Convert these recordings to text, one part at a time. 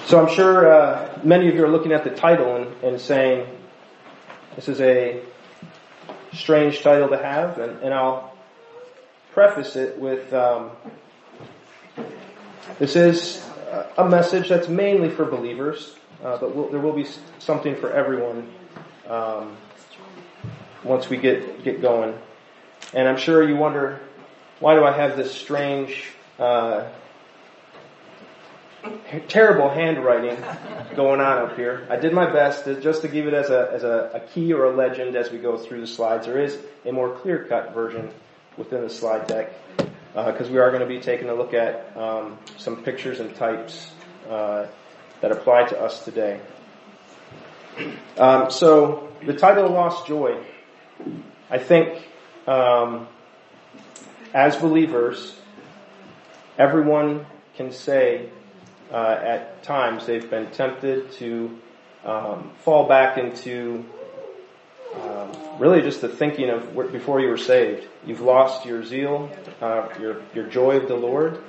So I'm sure many of you are looking at the title and saying, this is a strange title to have, and I'll preface it with, this is a message that's mainly for believers, but there will be something for everyone once we get going. And I'm sure you wonder, why do I have this strange, terrible handwriting going on up here? I did my best just to give it as a key or a legend as we go through the slides. There is a more clear-cut version within the slide deck, because we are going to be taking a look at some pictures and types that apply to us today. So the title, Lost Joy, I think as believers, everyone can say at times they've been tempted to fall back into really just the thinking of before you were saved. You've lost your zeal, your joy of the Lord.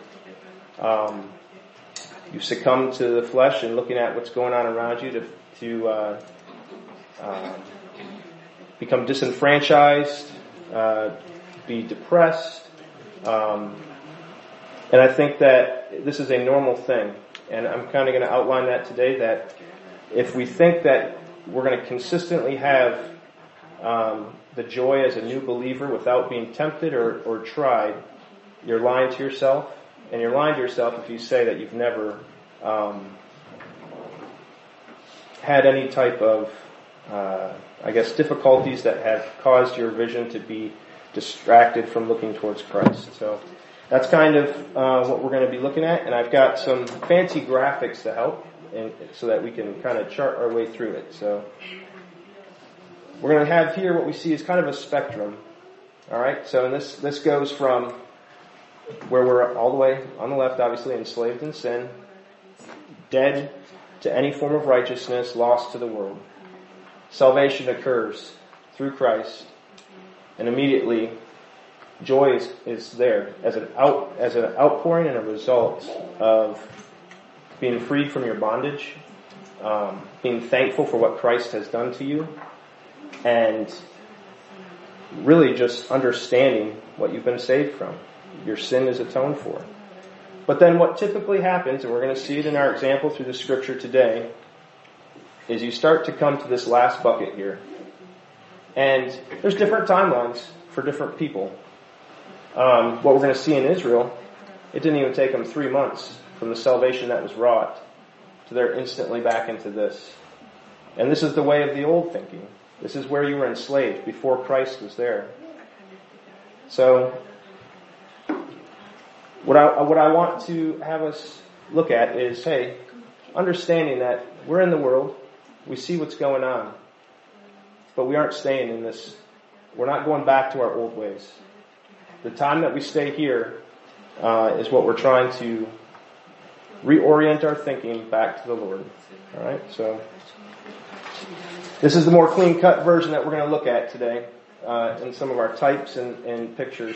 You succumb to the flesh and looking at what's going on around you to become disenfranchised, be depressed. And I think that this is a normal thing. And I'm kind of going to outline that today, that if we think that we're going to consistently have the joy as a new believer without being tempted or tried, you're lying to yourself. And you're lying to yourself if you say that you've never had any type of, difficulties that have caused your vision to be distracted from looking towards Christ. So that's kind of what we're going to be looking at. And I've got some fancy graphics to help so that we can kind of chart our way through it. So we're going to have here what we see is kind of a spectrum. All right. So this goes from where we're all the way on the left, obviously, enslaved in sin, dead to any form of righteousness, lost to the world. Salvation occurs through Christ, and immediately joy is there as an outpouring and a result of being freed from your bondage, being thankful for what Christ has done to you, and really just understanding what you've been saved from. Your sin is atoned for. But then what typically happens, and we're going to see it in our example through the scripture today, is you start to come to this last bucket here. And there's different timelines for different people. What we're going to see in Israel, it didn't even take them 3 months from the salvation that was wrought to they're instantly back into this. And this is the way of the old thinking. This is where you were enslaved before Christ was there. So what I want to have us look at is, hey, understanding that we're in the world, we see what's going on, but we aren't staying in this. We're not going back to our old ways. The time that we stay here is what we're trying to reorient our thinking back to the Lord. All right, so this is the more clean-cut version that we're going to look at today in some of our types and pictures.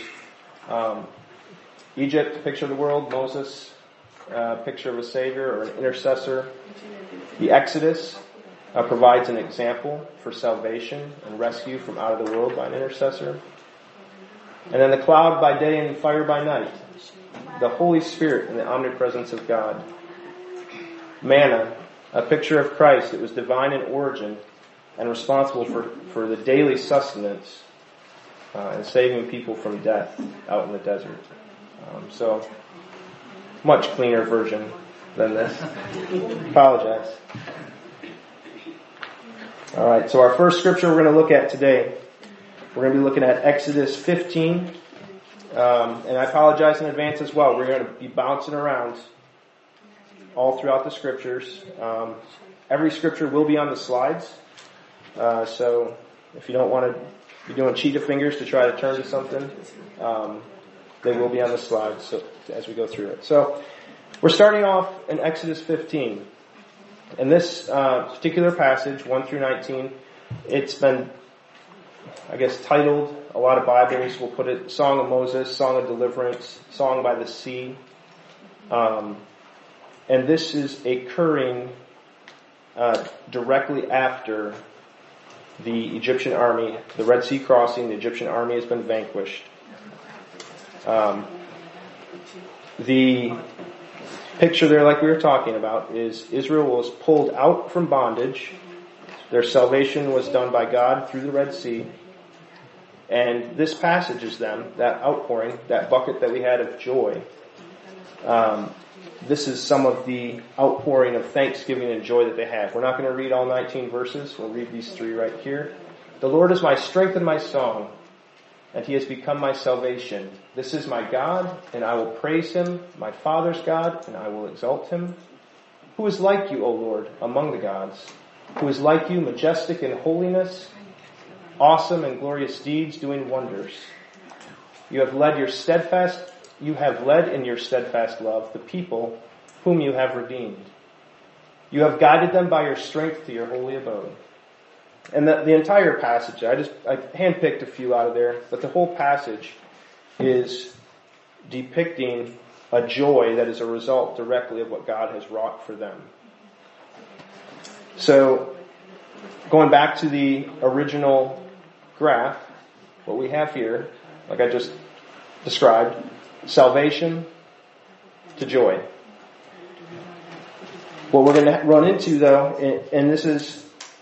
Egypt, picture of the world. Moses, picture of a savior or an intercessor. The Exodus provides an example for salvation and rescue from out of the world by an intercessor. And then the cloud by day and fire by night. The Holy Spirit and the omnipresence of God. Manna, a picture of Christ. It was divine in origin and responsible for the daily sustenance and saving people from death out in the desert. So, much cleaner version than this. Apologize. All right, so our first scripture we're going to look at today, we're going to be looking at Exodus 15. And I apologize in advance as well. We're going to be bouncing around all throughout the scriptures. Every scripture will be on the slides. So if you don't want to be doing cheetah fingers to try to turn to something, they will be on the slides so, as we go through it. So we're starting off in Exodus 15. And this particular passage, 1 through 19, it's been, titled, a lot of Bibles will put it, Song of Moses, Song of Deliverance, Song by the Sea. And this is occurring directly after the Egyptian army, the Red Sea crossing. The Egyptian army has been vanquished. The picture there, like we were talking about, is Israel was pulled out from bondage. Their salvation was done by God through the Red Sea. And this passage is them, that outpouring, that bucket that we had of joy. This is some of the outpouring of thanksgiving and joy that they have. We're not going to read all 19 verses. We'll read these 3 right here. The Lord is my strength and my song, and he has become my salvation. This is my God, and I will praise him, my Father's God, and I will exalt him. Who is like you, O Lord, among the gods? Who is like you, majestic in holiness, awesome in glorious deeds, doing wonders? You have led in your steadfast love the people whom you have redeemed. You have guided them by your strength to your holy abode. And the entire passage, I handpicked a few out of there, but the whole passage is depicting a joy that is a result directly of what God has wrought for them. So, going back to the original graph, what we have here, like I just described, salvation to joy. What we're going to run into, though, and this is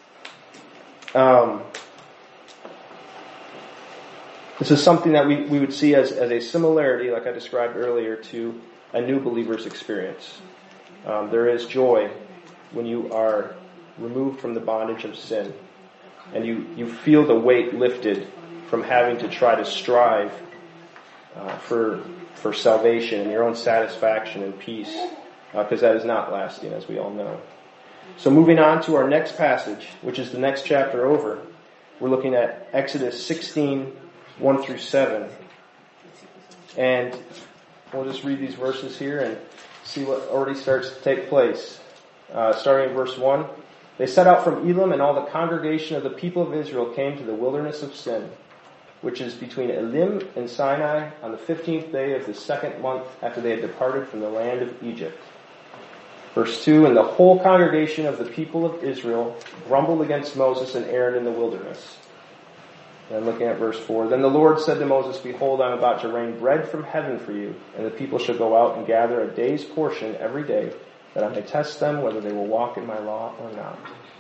something that we would see as a similarity, like I described earlier, to a new believer's experience. There is joy when you are removed from the bondage of sin, and you feel the weight lifted from having to try to strive for salvation and your own satisfaction and peace, because that is not lasting, as we all know. So moving on to our next passage, which is the next chapter over, we're looking at Exodus 16, 1 through 7. And we'll just read these verses here and see what already starts to take place. Starting in verse 1. They set out from Elim, and all the congregation of the people of Israel came to the wilderness of Sin, which is between Elim and Sinai, on the 15th day of the 2nd month after they had departed from the land of Egypt. Verse 2, and the whole congregation of the people of Israel grumbled against Moses and Aaron in the wilderness. And looking at verse 4, then the Lord said to Moses, behold, I am about to rain bread from heaven for you, and the people shall go out and gather a day's portion every day, that I may test them whether they will walk in my law or not.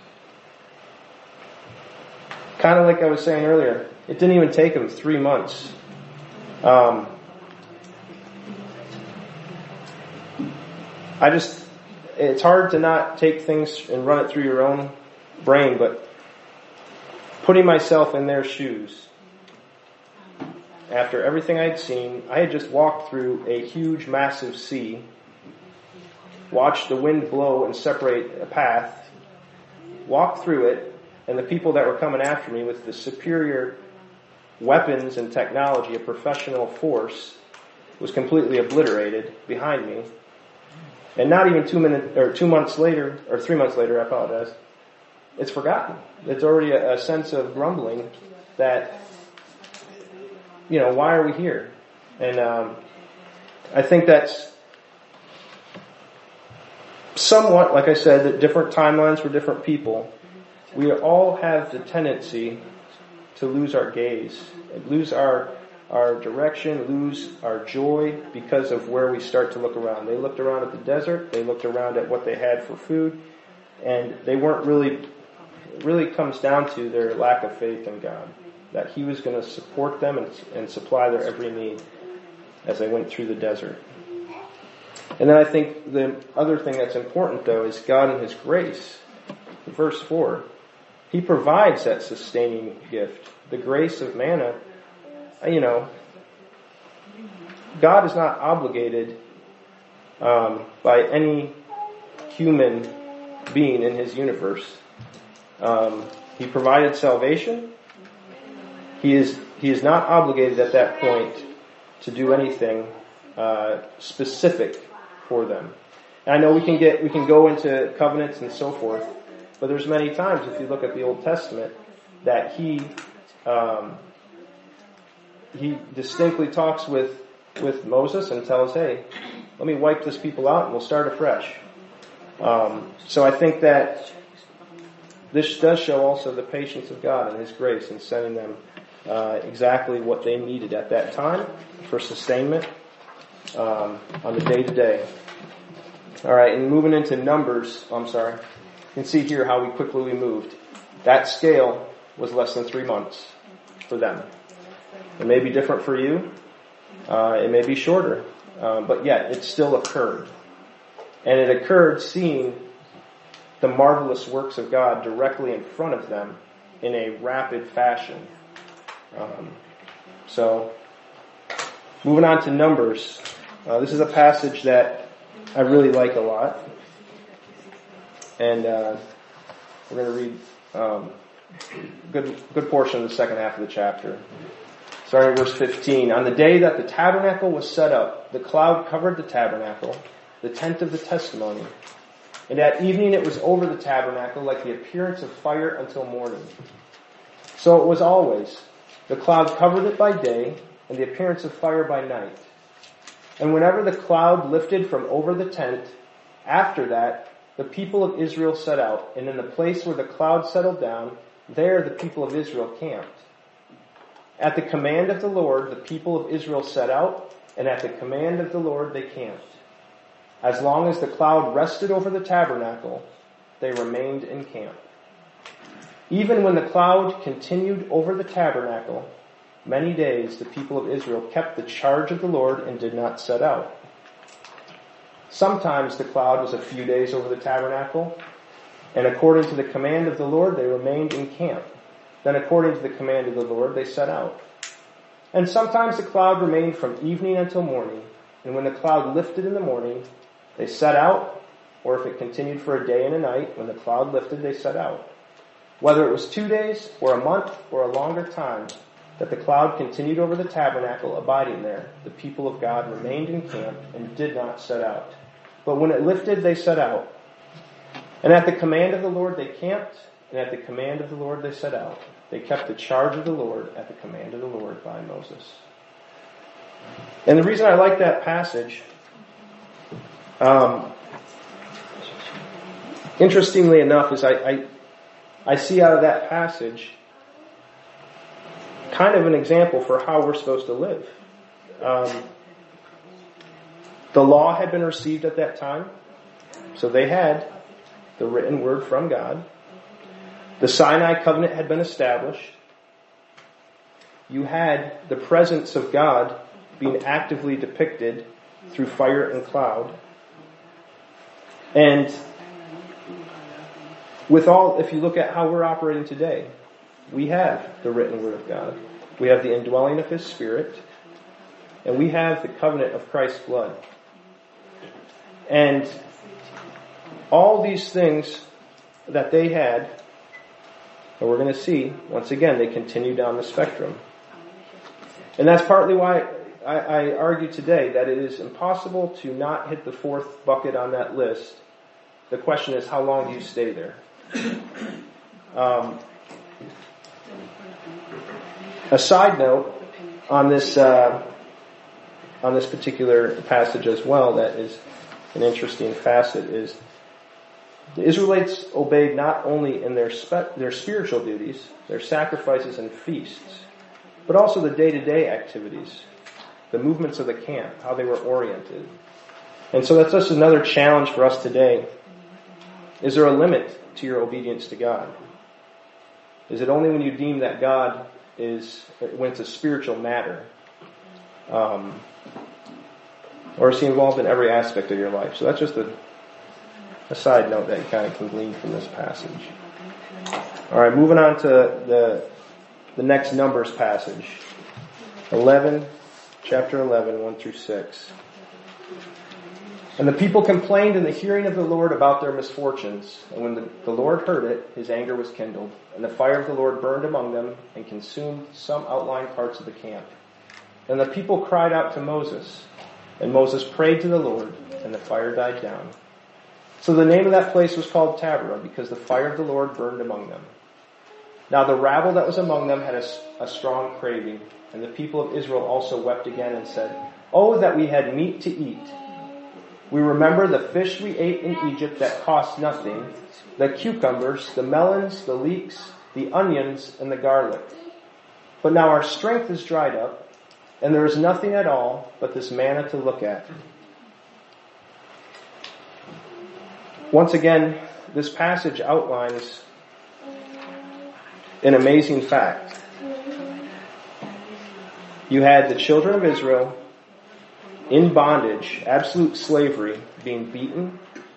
Kind of like I was saying earlier, it didn't even take them 3 months. It's hard to not take things and run it through your own brain, but putting myself in their shoes, after everything I had seen, I had just walked through a huge, massive sea, watched the wind blow and separate a path, walked through it, and the people that were coming after me with the superior weapons and technology of professional force was completely obliterated behind me. And not even 3 months later, I apologize, it's forgotten. It's already a sense of grumbling that, why are we here? And I think that's somewhat, like I said, that different timelines for different people. We all have the tendency to lose our gaze, lose our direction, lose our joy because of where we start to look around. They looked around at the desert, they looked around at what they had for food, and they weren't really comes down to their lack of faith in God, that he was going to support them and supply their every need as they went through the desert. And then I think the other thing that's important, though, is God in his grace. Verse 4, he provides that sustaining gift, the grace of manna. God is not obligated by any human being in his universe. He provided salvation. He is not obligated at that point to do anything specific for them. And I know we can go into covenants and so forth, but there's many times, if you look at the Old Testament, that he distinctly talks with Moses and tells, hey, let me wipe this people out and we'll start afresh. So I think that this does show also the patience of God and His grace in sending them exactly what they needed at that time for sustainment on the day-to-day. All right, and moving into Numbers, you can see here how quickly we moved. That scale was less than 3 months for them. It may be different for you. It may be shorter. But yet, it still occurred. And it occurred seeing the marvelous works of God directly in front of them in a rapid fashion. So, moving on to Numbers. This is a passage that I really like a lot. And we're going to read good portion of the second half of the chapter. Starting in verse 15. On the day that the tabernacle was set up, the cloud covered the tabernacle, the tent of the testimony. And at evening it was over the tabernacle like the appearance of fire until morning. So it was always. The cloud covered it by day, and the appearance of fire by night. And whenever the cloud lifted from over the tent, after that, the people of Israel set out, and in the place where the cloud settled down, there the people of Israel camped. At the command of the Lord, the people of Israel set out, and at the command of the Lord they camped. As long as the cloud rested over the tabernacle, they remained in camp. Even when the cloud continued over the tabernacle, many days the people of Israel kept the charge of the Lord and did not set out. Sometimes the cloud was a few days over the tabernacle, and according to the command of the Lord they remained in camp. Then according to the command of the Lord they set out. And sometimes the cloud remained from evening until morning, and when the cloud lifted in the morning, they set out, or if it continued for a day and a night, when the cloud lifted, they set out. Whether it was 2 days, or a month, or a longer time, that the cloud continued over the tabernacle, abiding there, the people of God remained in camp and did not set out. But when it lifted, they set out. And at the command of the Lord they camped, and at the command of the Lord they set out. They kept the charge of the Lord at the command of the Lord by Moses. And the reason I like that passage, interestingly enough, is I see out of that passage kind of an example for how we're supposed to live. The law had been received at that time, so they had the written word from God. The Sinai covenant had been established. You had the presence of God being actively depicted through fire and cloud. And if you look at how we're operating today, we have the written word of God. We have the indwelling of His Spirit. And we have the covenant of Christ's blood. And all these things that they had, and we're going to see, once again, they continue down the spectrum. And that's partly why I argue today that it is impossible to not hit the fourth bucket on that list. The question is, how long do you stay there? A side note on this particular passage as well, that is an interesting facet, is the Israelites obeyed not only in their spiritual duties, their sacrifices and feasts, but also the day-to-day activities, the movements of the camp, how they were oriented. And so that's just another challenge for us today. Is there a limit to your obedience to God? Is it only when you deem that God when it's a spiritual matter? Or is He involved in every aspect of your life? So that's just a side note that you kind of can glean from this passage. All right, moving on to the next Numbers passage. Chapter 11, 1 through 6. And the people complained in the hearing of the Lord about their misfortunes. And when the Lord heard it, His anger was kindled. And the fire of the Lord burned among them and consumed some outlying parts of the camp. Then the people cried out to Moses. And Moses prayed to the Lord, and the fire died down. So the name of that place was called Taberah, because the fire of the Lord burned among them. Now the rabble that was among them had a strong craving, and the people of Israel also wept again and said, "Oh, that we had meat to eat." We remember the fish we ate in Egypt that cost nothing, the cucumbers, the melons, the leeks, the onions, and the garlic. But now our strength is dried up, and there is nothing at all but this manna to look at. Once again, this passage outlines an amazing fact. You had the children of Israel in bondage, absolute slavery, being beaten,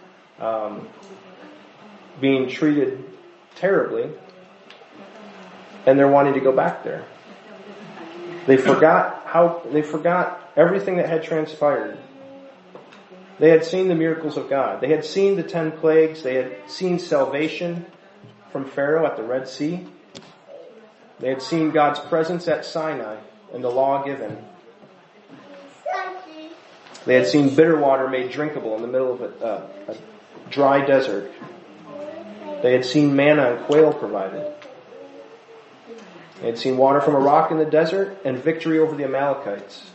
being treated terribly, and they're wanting to go back there. They forgot everything that had transpired. They had seen the miracles of God. They had seen the 10 plagues. They had seen salvation from Pharaoh at the Red Sea. They had seen God's presence at Sinai and the law given. They had seen bitter water made drinkable in the middle of a dry desert. They had seen manna and quail provided. They had seen water from a rock in the desert and victory over the Amalekites.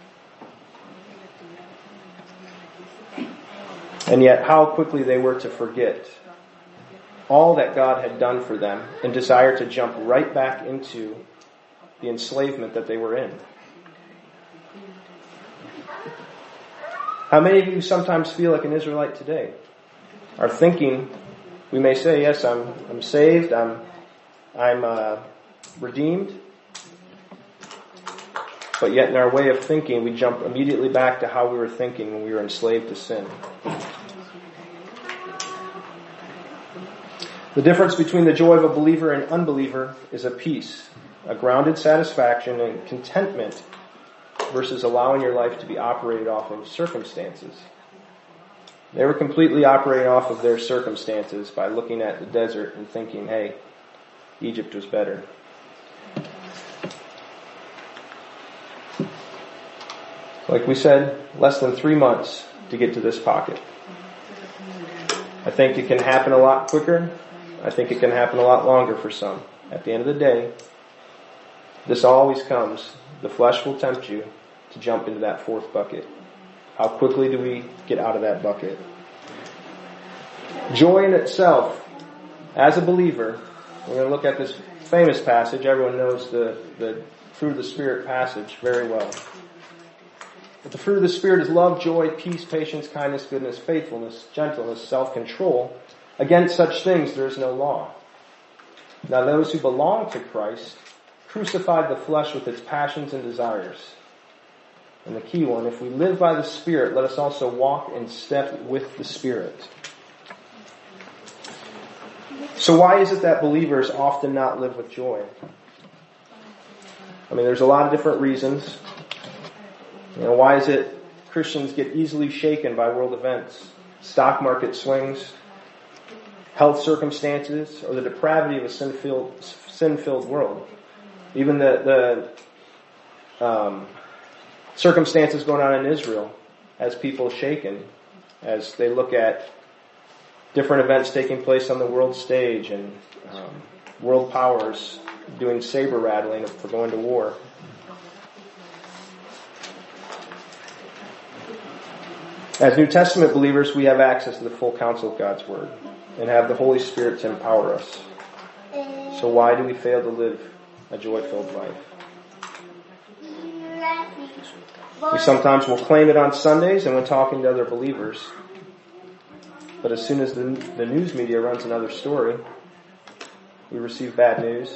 And yet how quickly they were to forget all that God had done for them and desire to jump right back into the enslavement that they were in. How many of you sometimes feel like an Israelite today? Are thinking, we may say, yes, I'm saved, I'm redeemed, but yet in our way of thinking, we jump immediately back to how we were thinking when we were enslaved to sin. The difference between the joy of a believer and unbeliever is a peace, a grounded satisfaction and contentment versus allowing your life to be operated off of circumstances. They were completely operating off of their circumstances by looking at the desert and thinking, hey, Egypt was better. Like we said, less than 3 months to get to this pocket. I think it can happen a lot quicker. I think it can happen a lot longer for some. At the end of the day, this always comes. The flesh will tempt you to jump into that fourth bucket. How quickly do we get out of that bucket? Joy in itself, as a believer, we're going to look at this famous passage. Everyone knows the fruit of the Spirit passage very well. But the fruit of the Spirit is love, joy, peace, patience, kindness, goodness, faithfulness, gentleness, self-control. Against such things there is no law. Now those who belong to Christ crucified the flesh with its passions and desires. And the key one, if we live by the Spirit, let us also walk in step with the Spirit. So why is it that believers often not live with joy? I mean, there's a lot of different reasons. Why is it Christians get easily shaken by world events, stock market swings, health circumstances, or the depravity of a sin-filled world? Even the circumstances going on in Israel has people shaken as they look at different events taking place on the world stage and world powers doing saber rattling for going to war. As New Testament believers, we have access to the full counsel of God's Word and have the Holy Spirit to empower us. So why do we fail to live a joy-filled life? We sometimes will claim it on Sundays and when talking to other believers. But as soon as the news media runs another story, we receive bad news.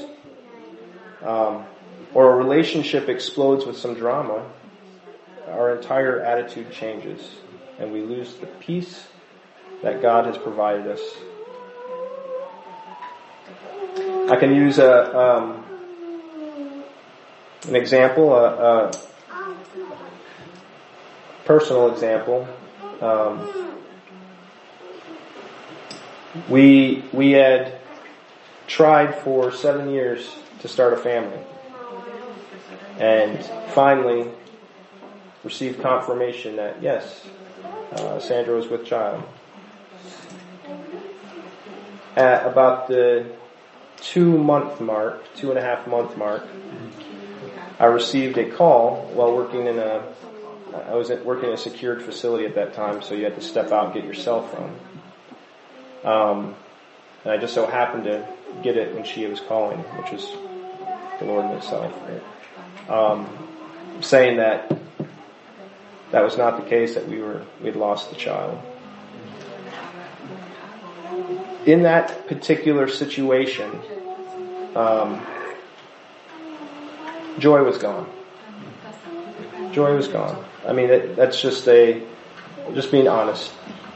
Or a relationship explodes with some drama, our entire attitude changes. And we lose the peace that God has provided us. I can use an example, a personal example. We had tried for 7 years to start a family, and finally received confirmation that yes, Sandra was with child. At about the 2.5 month mark, I received a call while working in a I was working in a secured facility at that time, so you had to step out and get your cell phone. And I just so happened to get it when she was calling, which was the Lord Himself. Saying that was not the case, that we had lost the child. In that particular situation, joy was gone. Joy was gone. I mean, that's just being honest.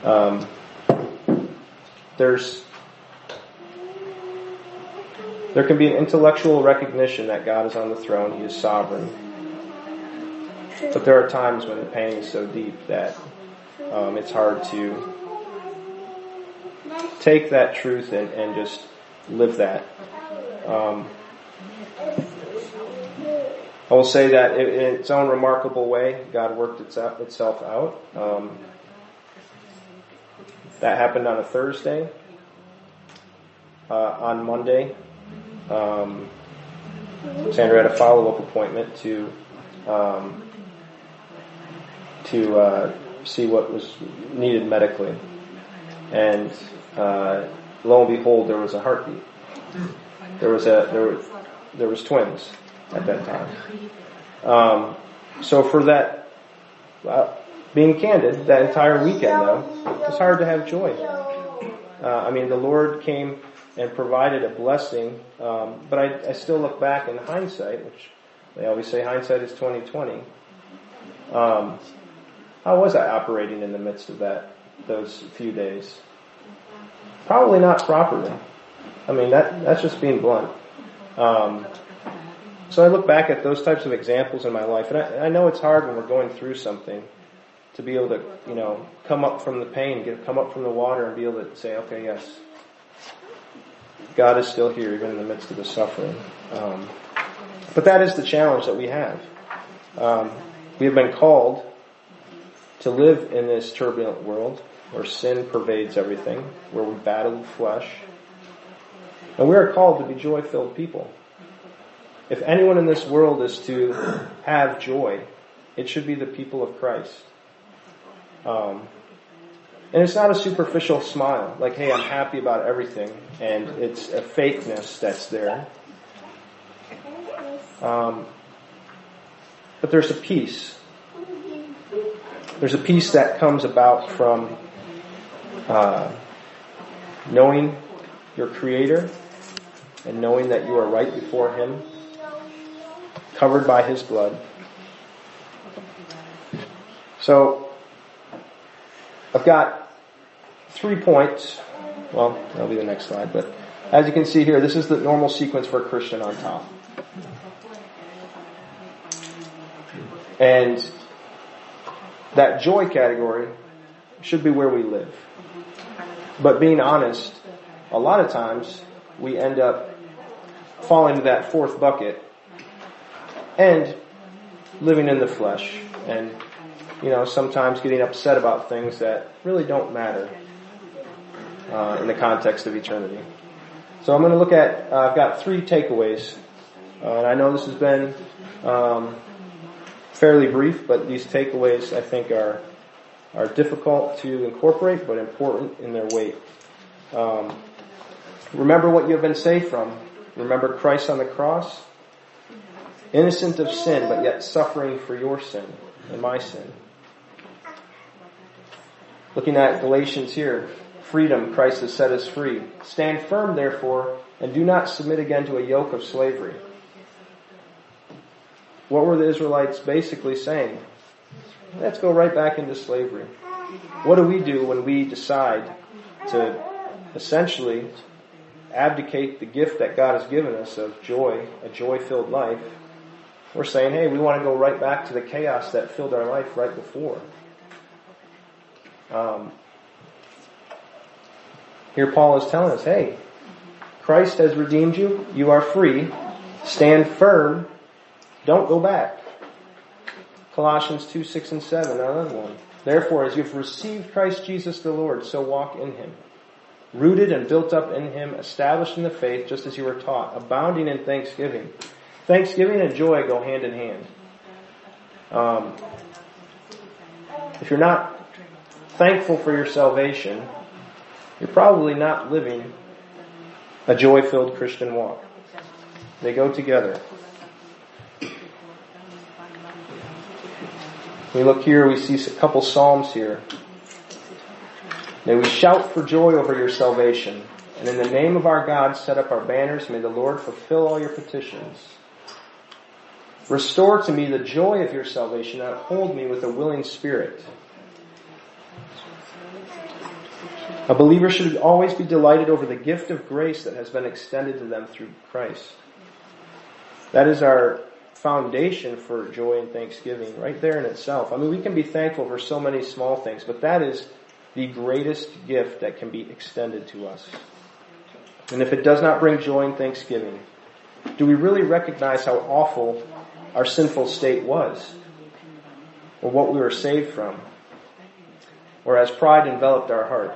There can be an intellectual recognition that God is on the throne, He is sovereign. But there are times when the pain is so deep that it's hard to take that truth and just live that. I will say that in its own remarkable way, God worked itself out. That happened on a Thursday. On Monday, Sandra had a follow-up appointment to see what was needed medically, and lo and behold, there was a heartbeat. There was twins at that time. So for that, being candid, that entire weekend though, it was hard to have joy. I mean, the Lord came and provided a blessing, but I still look back in hindsight, which they always say hindsight is 20/20. How was I operating in the midst of those few days? Probably not properly. I mean, that's just being blunt. So I look back at those types of examples in my life, and I know it's hard when we're going through something to be able to, come up from the pain, come up from the water, and be able to say, okay, yes, God is still here, even in the midst of the suffering. But that is the challenge that we have. We have been called to live in this turbulent world where sin pervades everything, where we battle the flesh. And we are called to be joy-filled people. If anyone in this world is to have joy, it should be the people of Christ. And it's not a superficial smile, like, hey, I'm happy about everything, and it's a fakeness that's there. But there's a peace. There's a peace that comes about from knowing your Creator and knowing that you are right before Him, covered by His blood. So, I've got 3 points. Well, that'll be the next slide. But as you can see here, this is the normal sequence for a Christian on top. And that joy category should be where we live. But being honest, a lot of times we end up falling to that fourth bucket and living in the flesh and, sometimes getting upset about things that really don't matter in the context of eternity. So I'm going to look at, I've got 3 takeaways. And I know this has been fairly brief, but these takeaways I think are difficult to incorporate, but important in their weight. Remember what you have been saved from. Remember Christ on the cross, innocent of sin, but yet suffering for your sin and my sin. Looking at Galatians here, freedom, Christ has set us free. Stand firm, therefore, and do not submit again to a yoke of slavery. What were the Israelites basically saying? Let's go right back into slavery. What do we do when we decide to essentially abdicate the gift that God has given us of joy, a joy-filled life? We're saying, hey, we want to go right back to the chaos that filled our life right before. Here Paul is telling us, hey, Christ has redeemed you. You are free. Stand firm. Don't go back. Colossians 2, 6, and 7, another one. Therefore, as you've received Christ Jesus the Lord, so walk in Him. Rooted and built up in Him, established in the faith, just as you were taught, abounding in thanksgiving. Thanksgiving and joy go hand in hand. If you're not thankful for your salvation, you're probably not living a joy-filled Christian walk. They go together. We look here, we see a couple Psalms here. May we shout for joy over your salvation, and in the name of our God set up our banners. May the Lord fulfill all your petitions. Restore to me the joy of your salvation, and uphold me with a willing spirit. A believer should always be delighted over the gift of grace that has been extended to them through Christ. That is our foundation for joy and thanksgiving right there in itself. I mean, we can be thankful for so many small things, but that is the greatest gift that can be extended to us. And if it does not bring joy and thanksgiving, do we really recognize how awful our sinful state was? Or what we were saved from? Or has pride enveloped our heart?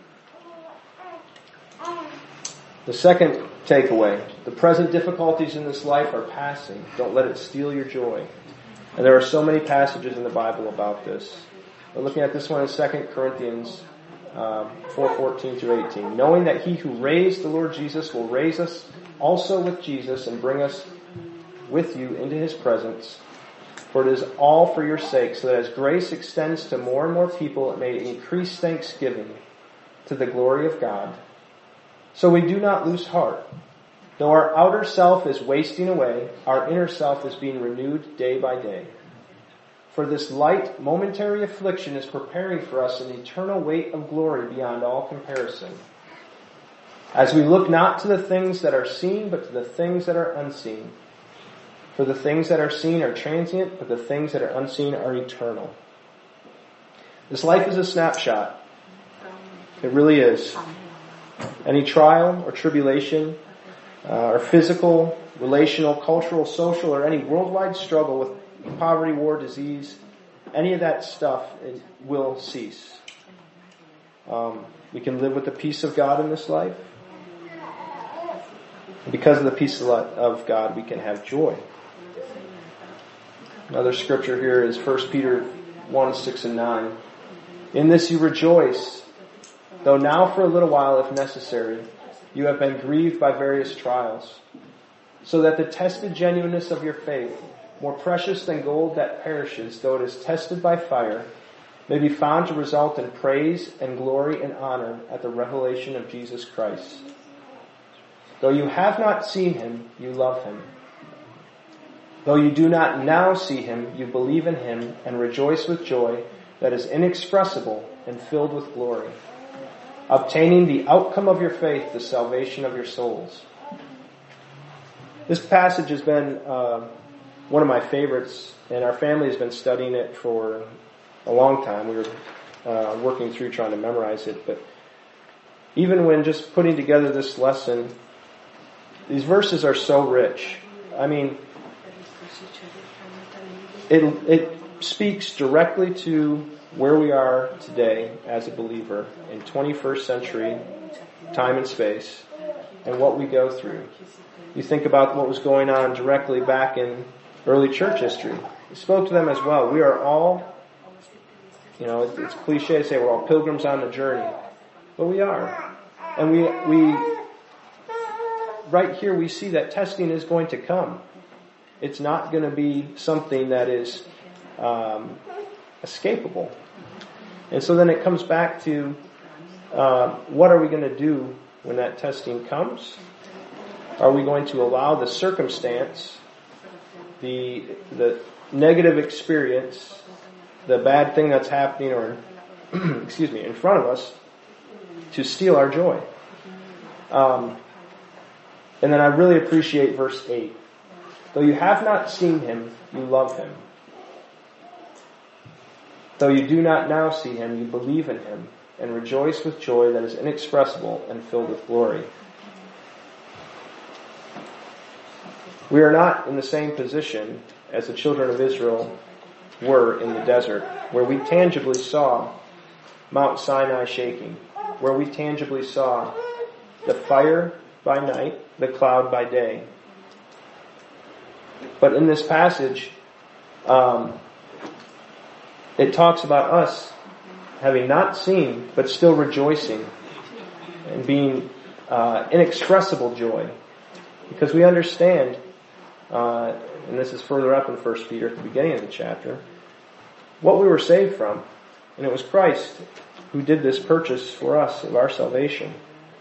The second takeaway, the present difficulties in this life are passing. Don't let it steal your joy. And there are so many passages in the Bible about this. We're looking at this one in 2 Corinthians 4:14 through 18. Knowing that he who raised the Lord Jesus will raise us also with Jesus and bring us with you into his presence. For it is all for your sake, so that as grace extends to more and more people, it may increase thanksgiving to the glory of God. So we do not lose heart. Though our outer self is wasting away, our inner self is being renewed day by day. For this light, momentary affliction is preparing for us an eternal weight of glory beyond all comparison. As we look not to the things that are seen, but to the things that are unseen. For the things that are seen are transient, but the things that are unseen are eternal. This life is a snapshot. It really is. Any trial or tribulation, or physical, relational, cultural, social, or any worldwide struggle with poverty, war, disease, any of that stuff will cease. We can live with the peace of God in this life. And because of the peace of God, we can have joy. Another scripture here is 1 Peter 1:6 and 9. In this you rejoice, though now for a little while, if necessary, you have been grieved by various trials, so that the tested genuineness of your faith, more precious than gold that perishes, though it is tested by fire, may be found to result in praise and glory and honor at the revelation of Jesus Christ. Though you have not seen him, you love him. Though you do not now see him, you believe in him and rejoice with joy that is inexpressible and filled with glory, obtaining the outcome of your faith, the salvation of your souls. This passage has been one of my favorites, and our family has been studying it for a long time. We were working through trying to memorize it, but even when just putting together this lesson, these verses are so rich. I mean, it speaks directly to where we are today as a believer in 21st century time and space and what we go through. You think about what was going on directly back in early church history. It spoke to them as well. We are all, it's cliche to say we're all pilgrims on the journey, but we are. And we right here we see that testing is going to come. It's not going to be something that is escapable. And so then it comes back to what are we going to do when that testing comes? Are we going to allow the circumstance, the negative experience, the bad thing that's happening or in front of us to steal our joy? And then I really appreciate verse 8. Though you have not seen him, you love him. Though you do not now see him, you believe in him and rejoice with joy that is inexpressible and filled with glory. We are not in the same position as the children of Israel were in the desert, where we tangibly saw Mount Sinai shaking, where we tangibly saw the fire by night, the cloud by day. But in this passage, it talks about us having not seen, but still rejoicing and being inexpressible joy. Because we understand, and this is further up in 1 Peter at the beginning of the chapter, what we were saved from. And it was Christ who did this purchase for us of our salvation.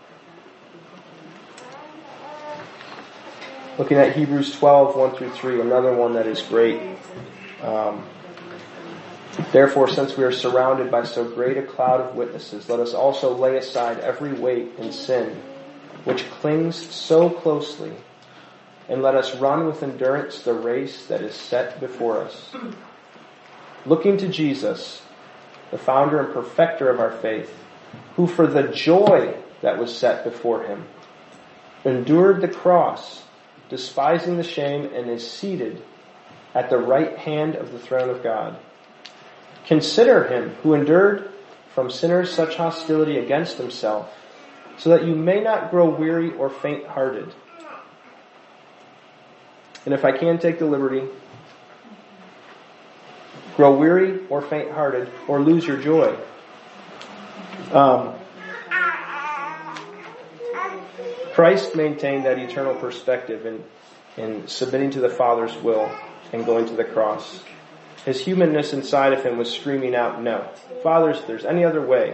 Looking at Hebrews 12, 1 through 3, another one that is great. Therefore, since we are surrounded by so great a cloud of witnesses, let us also lay aside every weight and sin, which clings so closely, and let us run with endurance the race that is set before us. Looking to Jesus, the founder and perfecter of our faith, who for the joy that was set before him, endured the cross, despising the shame, and is seated at the right hand of the throne of God. Consider him who endured from sinners such hostility against himself, so that you may not grow weary or faint-hearted. And if I can take the liberty, grow weary or faint-hearted, or lose your joy. Christ maintained that eternal perspective in submitting to the Father's will and going to the cross. His humanness inside of him was screaming out, no. Father, if there's any other way.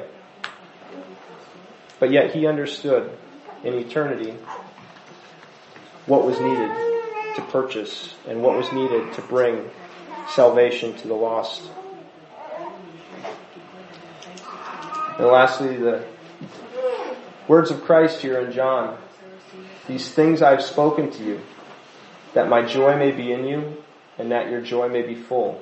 But yet he understood in eternity what was needed to purchase and what was needed to bring salvation to the lost. And lastly, the words of Christ here in John. These things I've spoken to you, that my joy may be in you, and that your joy may be full.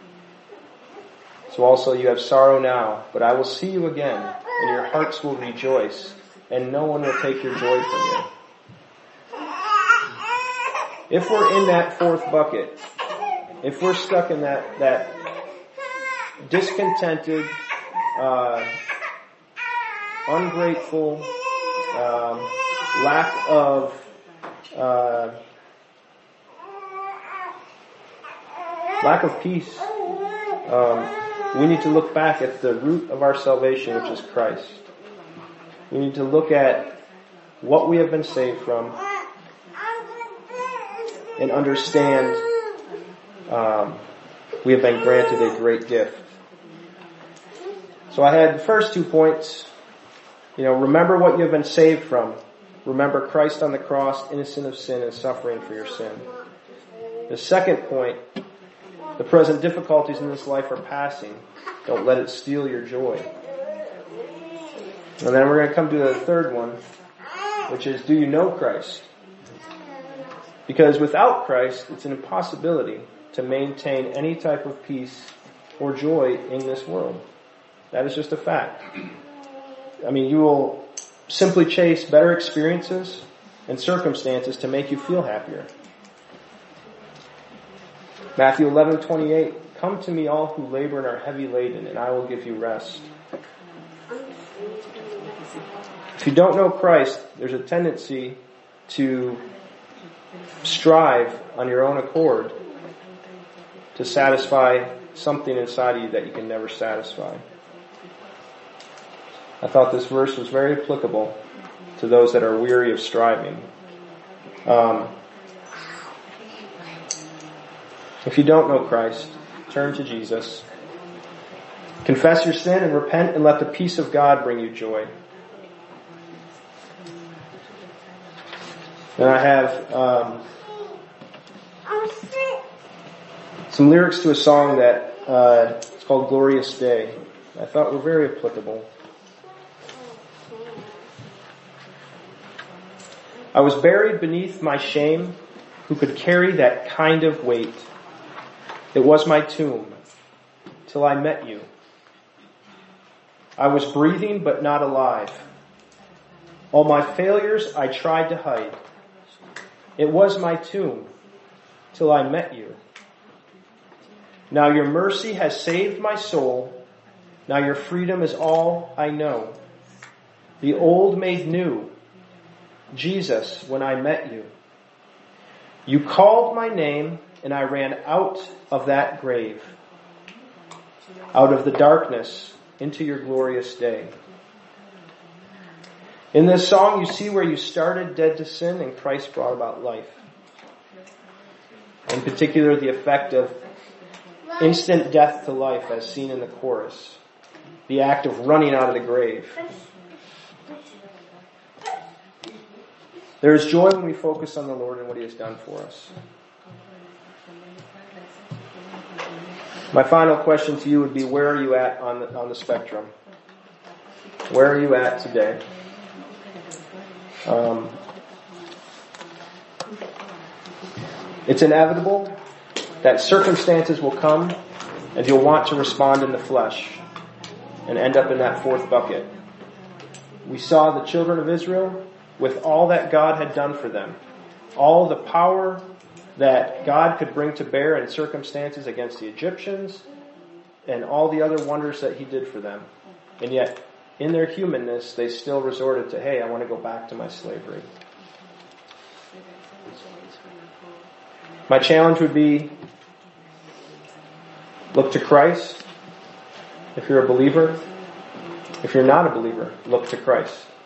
So also you have sorrow now, but I will see you again, and your hearts will rejoice, and no one will take your joy from you. If we're in that fourth bucket, if we're stuck in that discontented, ungrateful, lack of peace, we need to look back at the root of our salvation, which is Christ. We need to look at what we have been saved from and understand we have been granted a great gift. So I had the first 2 points. Remember what you have been saved from. Remember Christ on the cross, innocent of sin and suffering for your sin. The second point, the present difficulties in this life are passing. Don't let it steal your joy. And then we're going to come to the third one, which is, do you know Christ? Because without Christ, it's an impossibility to maintain any type of peace or joy in this world. That is just a fact. You will simply chase better experiences and circumstances to make you feel happier. Matthew 11:28, come to me all who labor and are heavy laden, and I will give you rest. If you don't know Christ, there's a tendency to strive on your own accord to satisfy something inside of you that you can never satisfy. I thought this verse was very applicable to those that are weary of striving. If you don't know Christ, turn to Jesus. Confess your sin and repent, and let the peace of God bring you joy. And I have some lyrics to a song that it's called Glorious Day. I thought were very applicable. I was buried beneath my shame, who could carry that kind of weight. It was my tomb, till I met you. I was breathing but not alive. All my failures I tried to hide. It was my tomb, till I met you. Now your mercy has saved my soul. Now your freedom is all I know. The old made new. Jesus, when I met you. You called my name, and I ran out of that grave. out of the darkness into your glorious day. In this song, you see where you started dead to sin and Christ brought about life. In particular, the effect of instant death to life as seen in the chorus. The act of running out of the grave. There is joy when we focus on the Lord and what He has done for us. My final question to you would be, where are you at on the spectrum? Where are you at today? It's inevitable that circumstances will come and you'll want to respond in the flesh and end up in that fourth bucket. We saw the children of Israel with all that God had done for them, all the power that God could bring to bear in circumstances against the Egyptians and all the other wonders that He did for them. And yet, in their humanness, they still resorted to, hey, I want to go back to my slavery. My challenge would be, look to Christ if you're a believer. If you're not a believer, look to Christ.